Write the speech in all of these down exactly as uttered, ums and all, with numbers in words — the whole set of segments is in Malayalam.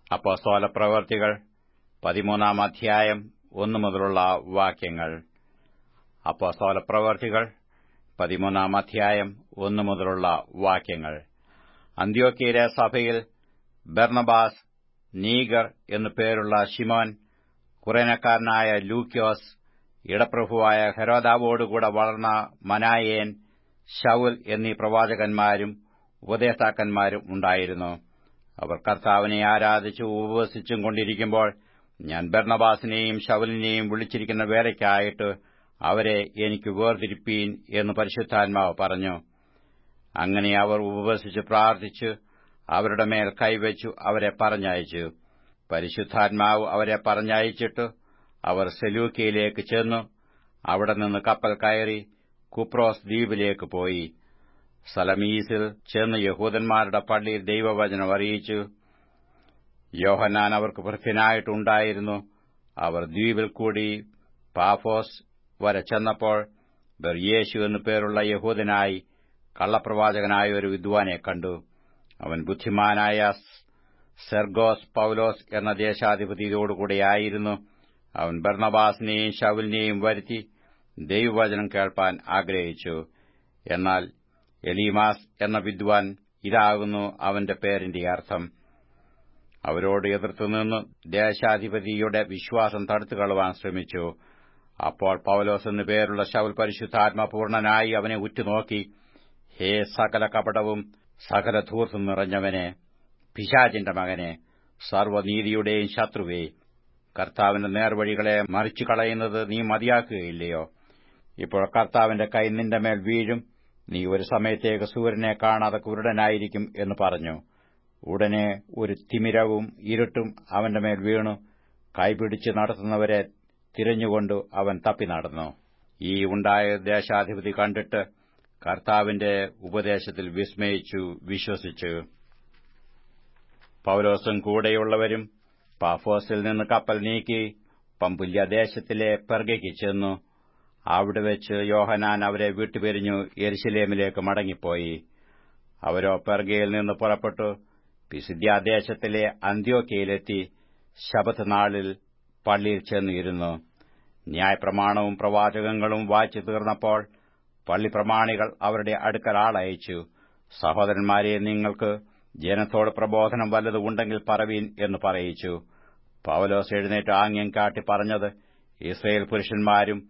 അപ്പോസ്തലപ്രവൃത്തികൾ പതിമൂന്നാം അധ്യായം ഒന്നു മുതലുള്ള വാക്യങ്ങൾ. അപ്പോസ്തലപ്രവൃത്തികൾ പതിമൂന്നാം അധ്യായം ഒന്നു മുതലുള്ള വാക്യങ്ങൾ. അന്ത്യോക്യയിലെ സഭയിൽ ബർന്നബാസ്, നീഗർ എന്നു പേരുള്ള ശിമോൻ, കുറേനക്കാരനായ ലൂക്യോസ്, ഇടപ്രഭുവായ ഹെരോദാവോടുകൂടെ വളർന്ന മനായേൻ, ശൌൽ എന്നീ പ്രവാചകന്മാരും ഉപദേഷ്ടാക്കന്മാരും ഉണ്ടായിരുന്നു. അവർ കർത്താവിനെ ആരാധിച്ചു ഉപവസിച്ചും കൊണ്ടിരിക്കുമ്പോൾ, ഞാൻ ബർന്നബാസിനെയും ശൌലിനെയും വിളിച്ചിരിക്കുന്ന വേലയ്ക്കായിട്ട് അവരെ എനിക്ക് വേർതിരിപ്പീൻ എന്ന് പരിശുദ്ധാത്മാവ് പറഞ്ഞു. അങ്ങനെ അവർ ഉപവസിച്ച് പ്രാർത്ഥിച്ച് അവരുടെ മേൽ കൈവച്ചു അവരെ പറഞ്ഞയച്ചു. പരിശുദ്ധാത്മാവ് അവരെ പറഞ്ഞയച്ചിട്ട് അവർ സെലൂക്യയിലേക്ക് ചെന്നു. അവിടെ നിന്ന് കപ്പൽ കയറി കുപ്രോസ് ദ്വീപിലേക്ക് പോയി. സലമീസിൽ ചെന്ന് യഹൂദന്മാരുടെ പള്ളിയിൽ ദൈവവചനം അറിയിച്ചു. യോഹന്നാൻ അവർക്ക് ഭൃത്യനായിട്ടുണ്ടായിരുന്നു. അവർ ദ്വീപിൽ കൂടി പാഫോസ് വരെ ചെന്നപ്പോൾ ബർയേശു എന്നു പേരുള്ള യഹൂദനായി കള്ളപ്രവാചകനായ ഒരു വിദ്വാനെ കണ്ടു. അവൻ ബുദ്ധിമാനായ സെർഗോസ് പൌലോസ് എന്ന ദേശാധിപതിയോടുകൂടെയായിരുന്നു. അവൻ ബർന്നബാസിനെയും ശൌലിനെയും വരുത്തി ദൈവവചനം കേൾപ്പാൻ ആഗ്രഹിച്ചു. എന്നാൽ എലീമാസ് എന്ന വിദ്വാൻ, ഇതാകുന്നു അവന്റെ പേരിന്റെ അർത്ഥം, അവരോട് എതിർത്തുനിന്ന് ദേശാധിപതിയുടെ വിശ്വാസം തടുത്തുകളവാൻ ശ്രമിച്ചു. അപ്പോൾ പൌലോസ് എന്നു പേരുള്ള ശൌൽ പരിശുദ്ധാത്മപൂർണനായി അവനെ ഉറ്റുനോക്കി, ഹേ സകല കപടവും സകല ധൂർത്തും നിറഞ്ഞവനെ, പിശാചിന്റെ മകനെ, സർവ്വനീതിയുടെയും ശത്രുവേ, കർത്താവിന്റെ നേർവഴികളെ മറിച്ചുകളയുന്നത് നീ മതിയാക്കുകയില്ലയോ? ഇപ്പോൾ കർത്താവിന്റെ കൈ നിന്റെ മേൽ വീഴും. നീ ഒരു സമയത്തേക്ക് സൂര്യനെ കാണാതെ കുരുടനായിരിക്കും എന്ന് പറഞ്ഞു. ഉടനെ ഒരു തിമിരവും ഇരുട്ടും അവന്റെ മേൽ വീണു. കൈപിടിച്ച് നടത്തുന്നവരെ തിരഞ്ഞുകൊണ്ട് അവൻ തപ്പി നടന്നു. ഈ ഉണ്ടായ ദേശാധിപതി കണ്ടിട്ട് കർത്താവിന്റെ ഉപദേശത്തിൽ വിസ്മയിച്ചു വിശ്വസിച്ചു. പൌലോസും കൂടെയുള്ളവരും പാഫോസിൽ നിന്ന് കപ്പൽ നീക്കി പമ്പുല്യദേശത്തിലെ പെർഗയ്ക്ക് ചെന്നു. അവിടെ വെച്ച് യോഹന്നാൻ അവരെ വിട്ടുപിരിഞ്ഞു യെരുശലേമിലേക്ക് മടങ്ങിപ്പോയി. അവരോ പെർഗയിൽ നിന്ന് പുറപ്പെട്ടു പിസിദ്യാദേശത്തിലെ അന്ത്യോക്യയിലെത്തി ശബ്ബത്ത് നാളിൽ പള്ളിയിൽ ചെന്നിരുന്നു. ന്യായപ്രമാണവും പ്രവാചകങ്ങളും വായിച്ചു തീർന്നപ്പോൾ പള്ളിപ്രമാണികൾ അവരുടെ അടുക്കൽ ആളയച്ചു. സഹോദരന്മാരെ, നിങ്ങൾക്ക് ജനത്തോട് പ്രബോധനം വല്ലതും ഉണ്ടെങ്കിൽ പറവീൻ എന്ന് പറയിച്ചു. പൌലോസ് എഴുന്നേറ്റ് ആംഗ്യം കാട്ടി പറഞ്ഞത്, ഇസ്രയേൽ പുരുഷന്മാരും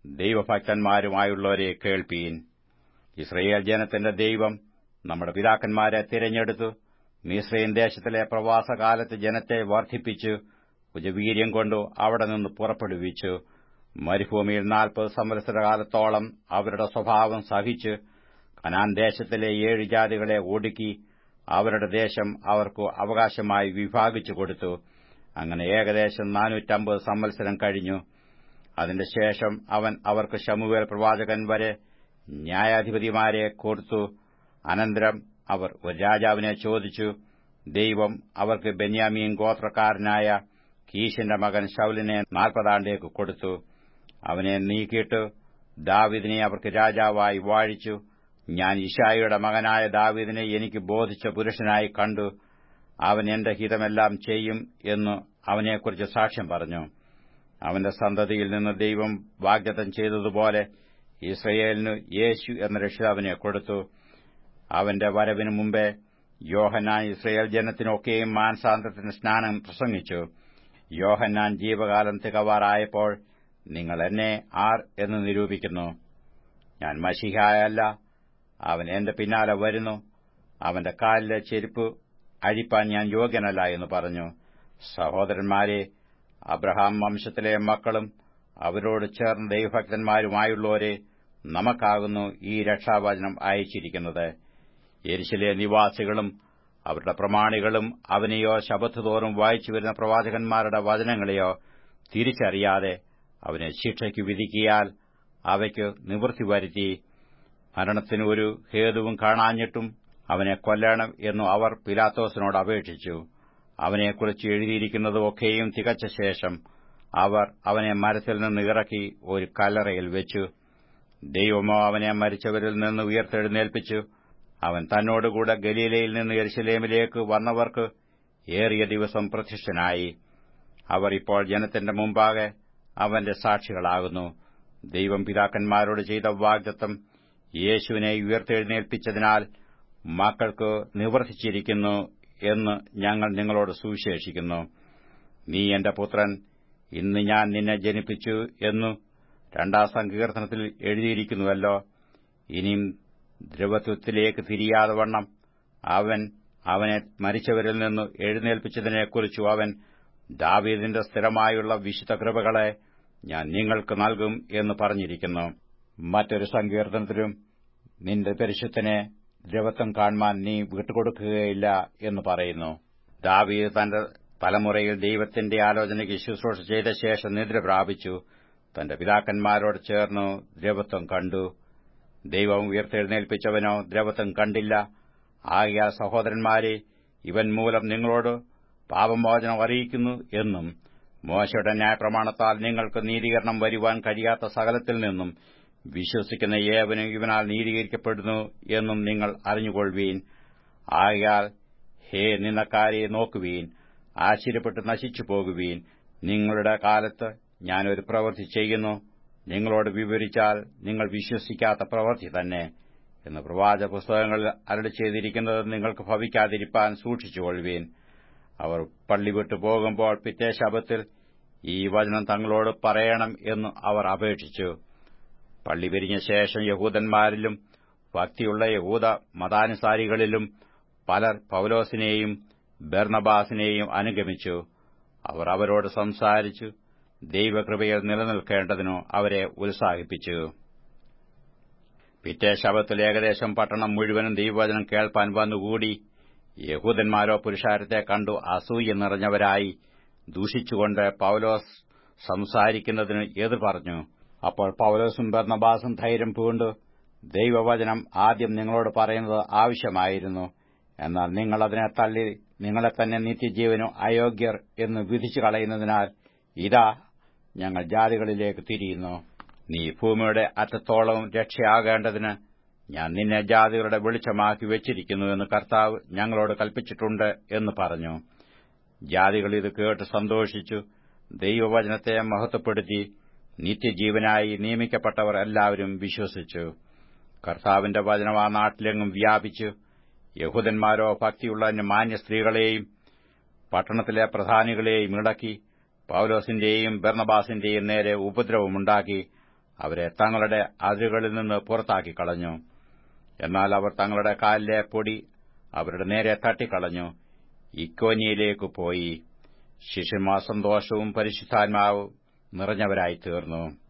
ദൈവഭക്തന്മാരുമായുള്ളവരെ കേൾപ്പീൻ. ഇസ്രയേൽ ജനത്തിന്റെ ദൈവം നമ്മുടെ പിതാക്കന്മാരെ തിരഞ്ഞെടുത്തു. മിസ്രയീം ദേശത്തിലെ പ്രവാസകാലത്ത് ജനത്തെ വർദ്ധിപ്പിച്ചു ഭുജവീര്യം കൊണ്ടു അവിടെ നിന്ന് പുറപ്പെടുവിച്ചു. മരുഭൂമിയിൽ നാൽപ്പത് സംവത്സരകാലത്തോളം അവരുടെ സ്വഭാവം സഹിച്ച് കനാൻ ദേശത്തിലെ ഏഴ് ജാതികളെ ഒടുക്കി അവരുടെ ദേശം അവർക്ക് അവകാശമായി വിഭാഗിച്ചു കൊടുത്തു. അങ്ങനെ ഏകദേശം നാനൂറ്റമ്പത് സംവത്സരം കഴിഞ്ഞു. അതിന്റെ ശേഷം അവൻ അവർക്ക് ശമൂവേൽ പ്രവാചകൻ വരെ ന്യായാധിപതിമാരെ കൊടുത്തു. അനന്തരം അവർ ഒരു രാജാവിനെ ചോദിച്ചു. ദൈവം അവർക്ക് ബെന്യാമീൻ ഗോത്രക്കാരനായ കീശിന്റെ മകൻ ശൌലിനെ നാൽപ്പതാണ്ടേക്ക് കൊടുത്തു. അവനെ നീക്കിയിട്ട് ദാവീദിനെ അവർക്ക് രാജാവായി വാഴിച്ചു. ഞാൻ യിശ്ശായിയുടെ മകനായ ദാവീദിനെ എനിക്ക് ബോധിച്ച പുരുഷനായി കണ്ടു. അവൻ എന്റെ ഹിതമെല്ലാം ചെയ്യും എന്ന് അവനെക്കുറിച്ച് സാക്ഷ്യം പറഞ്ഞു. അവന്റെ സന്തതിയിൽ നിന്ന് ദൈവം വാഗ്ദത്തം ചെയ്തതുപോലെ ഇസ്രയേലിന് യേശു എന്ന രക്ഷിതാവിനെ കൊടുത്തു. അവന്റെ വരവിനു മുമ്പേ യോഹന്നാൻ ഇസ്രയേൽ ജനത്തിനൊക്കെയും മാനസാന്തരത്തിന് സ്നാനം പ്രസംഗിച്ചു. യോഹന്നാൻ ജീവകാലം തികവാറായപ്പോൾ, നിങ്ങൾ എന്നെ ആർ എന്ന് നിരൂപിക്കുന്നു? ഞാൻ മശീഹയല്ല, അവൻ എന്റെ പിന്നാലെ വരുന്നു. അവന്റെ കാലിലെ ചെരുപ്പ് അഴിപ്പാൻ ഞാൻ യോഗ്യനല്ല എന്ന് പറഞ്ഞു. സഹോദരന്മാരെ, അബ്രഹാം വംശത്തിലെ മക്കളും അവരോട് ചേർന്ന് ദൈവഭക്തന്മാരുമായുള്ളവരെ, നമുക്കാകുന്നു ഈ രക്ഷാവചനം അയച്ചിരിക്കുന്നത്. യെരുശലേം നിവാസികളും അവരുടെ പ്രമാണികളും അവനെയോ ശബ്ബത്ത് തോറും വായിച്ചു വരുന്ന പ്രവാചകന്മാരുടെ വചനങ്ങളെയോ തിരിച്ചറിയാതെ അവനെ ശിക്ഷയ്ക്ക് വിധിക്കിയാൽ അവയ്ക്ക് നിവൃത്തി വരുത്തി മരണത്തിന് ഒരു ഹേതുവും കാണാഞ്ഞിട്ടും അവനെ കൊല്ലണം എന്നു അവർ പിലാത്തോസിനോട് അപേക്ഷിച്ചു. അവനെക്കുറിച്ച് എഴുതിയിരിക്കുന്നതൊക്കെയും തികച്ച ശേഷം അവർ അവനെ മരത്തിൽ നിന്ന് ഇറക്കി ഒരു കല്ലറയിൽ വെച്ചു. ദൈവമോ അവനെ മരിച്ചവരിൽ നിന്ന് ഉയർത്തെഴുന്നേൽപ്പിച്ചു. അവൻ തന്നോടുകൂടെ ഗലീലയിൽ നിന്ന് യെരുശലേമിലേക്ക് വന്നവർക്ക് ഏറിയ ദിവസം പ്രത്യക്ഷനായി. അവർ ഇപ്പോൾ ജനത്തിന്റെ മുമ്പാകെ അവന്റെ സാക്ഷികളാകുന്നു. ദൈവം പിതാക്കന്മാരോട് ചെയ്ത വാഗ്ദത്തം യേശുവിനെ ഉയർത്തെഴുന്നേൽപ്പിച്ചതിനാൽ മക്കൾക്ക് നിവർത്തിച്ചിരിക്കുന്നു എന്ന് ഞങ്ങൾ നിങ്ങളോട് സുവിശേഷിക്കുന്നു. നീ എന്റെ പുത്രൻ, ഇന്ന് ഞാൻ നിന്നെ ജനിപ്പിച്ചു എന്നു രണ്ടാം സങ്കീർത്തനത്തിൽ എഴുതിയിരിക്കുന്നുവല്ലോ. ഇനിയും ദ്രവത്വത്തിലേക്ക് തിരിയാതെ വണ്ണം അവൻ അവനെ മരിച്ചവരിൽ നിന്ന് എഴുന്നേൽപ്പിച്ചതിനെക്കുറിച്ചു അവൻ ദാവീദിന്റെ സ്ഥിരമായുള്ള വിശുദ്ധ കൃപകളെ ഞാൻ നിങ്ങൾക്ക് നൽകും എന്ന് പറഞ്ഞിരിക്കുന്നു. മറ്റൊരു സങ്കീർത്തനത്തിലും നിന്റെ പരിശുദ്ധനെ ദ്രവത്വം കാൺമാൻ നീ വിട്ടുകൊടുക്കുകയില്ല എന്ന് പറയുന്നു. ദാവീദ് തന്റെ തലമുറയിൽ ദൈവത്തിന്റെ ആലോചനയ്ക്ക് ശുശ്രൂഷ ചെയ്ത ശേഷം നിദ്ര പ്രാപിച്ചു തന്റെ പിതാക്കന്മാരോട് ചേർന്നു ദ്രവത്വം കണ്ടു. ദൈവം ഉയർത്തെഴുന്നേൽപ്പിച്ചവനോ ദ്രവത്വം കണ്ടില്ല. ആകയാൽ സഹോദരന്മാരെ, ഇവൻ മൂലം നിങ്ങളോട് പാപമോചനം അറിയിക്കുന്നു എന്നും മോശയുടെ ന്യായപ്രമാണത്താൽ നിങ്ങൾക്ക് നീതീകരണം വരുവാൻ കഴിയാത്ത സകലത്തിൽ നിന്നും വിശ്വസിക്കുന്ന ഏവനും ഇവനാൽ നീതീകരിക്കപ്പെടുന്നു എന്നും നിങ്ങൾ അറിഞ്ഞുകൊള്ളുവീൻ. ആകയാൽ ഹേ നിന്നക്കാരെ നോക്കുവീൻ, ആശ്ചര്യപ്പെട്ട് നശിച്ചു പോകുവീൻ. നിങ്ങളുടെ കാലത്ത് ഞാനൊരു പ്രവൃത്തി ചെയ്യുന്നു, നിങ്ങളോട് വിവരിച്ചാൽ നിങ്ങൾ വിശ്വസിക്കാത്ത പ്രവൃത്തി തന്നെ എന്ന് പ്രവാചക പുസ്തകങ്ങളിൽ അരുളി ചെയ്തിരിക്കുന്നത് നിങ്ങൾക്ക് ഭവിക്കാതിരിപ്പാൻ സൂക്ഷിച്ചുകൊള്ളുവീൻ. അവർ പള്ളി വിട്ടു പോകുമ്പോൾ പിറ്റേ ശബ്ബത്തിൽ ഈ വചനം തങ്ങളോട് പറയണം എന്ന് അവർ അപേക്ഷിച്ചു. പള്ളി പിരിഞ്ഞ ശേഷം യഹൂദന്മാരിലും ഭക്തിയുള്ള യഹൂദ മതാനുസാരികളിലും പലർ പൌലോസിനെയും ബർന്നബാസിനെയും അനുഗമിച്ചു. അവർ അവരോട് സംസാരിച്ചു ദൈവകൃപയിൽ നിലനിൽക്കേണ്ടതിനു അവരെ ഉത്സാഹിപ്പിച്ചു. പിറ്റേ ശബ്ബത്തിൽ ഏകദേശം പട്ടണം മുഴുവനും ദൈവവചനം കേൾപ്പാൻ വന്നുകൂടി. യഹൂദന്മാരോ പുരുഷാരത്തെ കണ്ടു അസൂയ നിറഞ്ഞവരായി ദൂഷിച്ചുകൊണ്ട് പൌലോസ് സംസാരിക്കുന്നതിന് എതിർ പറഞ്ഞു. അപ്പോൾ പൌലോസും ബർന്നബാസും ധൈര്യം പൂണ്ടു, ദൈവവചനം ആദ്യം നിങ്ങളോട് പറയുന്നത് ആവശ്യമായിരുന്നു. എന്നാൽ നിങ്ങൾ അതിനെ തള്ളി നിങ്ങളെ തന്നെ നിത്യജീവനും അയോഗ്യർ എന്ന് വിധിച്ചു കളയുന്നതിനാൽ ഇതാ ഞങ്ങൾ ജാതികളിലേക്ക് തിരിയുന്നു. നീ ഭൂമിയുടെ അറ്റത്തോളം രക്ഷയാകേണ്ടതിന് ഞാൻ നിന്നെ ജാതികളുടെ വെളിച്ചമാക്കി വെച്ചിരിക്കുന്നു എന്ന് കർത്താവ് ഞങ്ങളോട് കൽപ്പിച്ചിട്ടുണ്ട് എന്ന് പറഞ്ഞു. ജാതികൾ ഇത് കേട്ട് സന്തോഷിച്ചു ദൈവവചനത്തെ മഹത്വപ്പെടുത്തി നിത്യജീവനായി നിയമിക്കപ്പെട്ടവർ എല്ലാവരും വിശ്വസിച്ചു. കർത്താവിന്റെ വചനം ആ നാട്ടിലെങ്ങും വ്യാപിച്ചു. യഹൂദന്മാരോ ഭക്തിയുള്ള മാന്യ സ്ത്രീകളെയും പട്ടണത്തിലെ പ്രധാനികളെയും ഇളക്കി പൌലോസിന്റെയും ബർന്നബാസിന്റെയും നേരെ ഉപദ്രവമുണ്ടാക്കി അവരെ തങ്ങളുടെ അതിരുകളിൽ നിന്ന് പുറത്താക്കി കളഞ്ഞു. എന്നാൽ അവർ തങ്ങളുടെ കാലിലെ പൊടി അവരുടെ നേരെ തട്ടിക്കളഞ്ഞു ഇക്കോന്യയിലേക്ക് പോയി. ശിഷ്യന്മാർ സന്തോഷവും പരിശുദ്ധാത്മാവും നിറഞ്ഞവരായി തീർന്നു.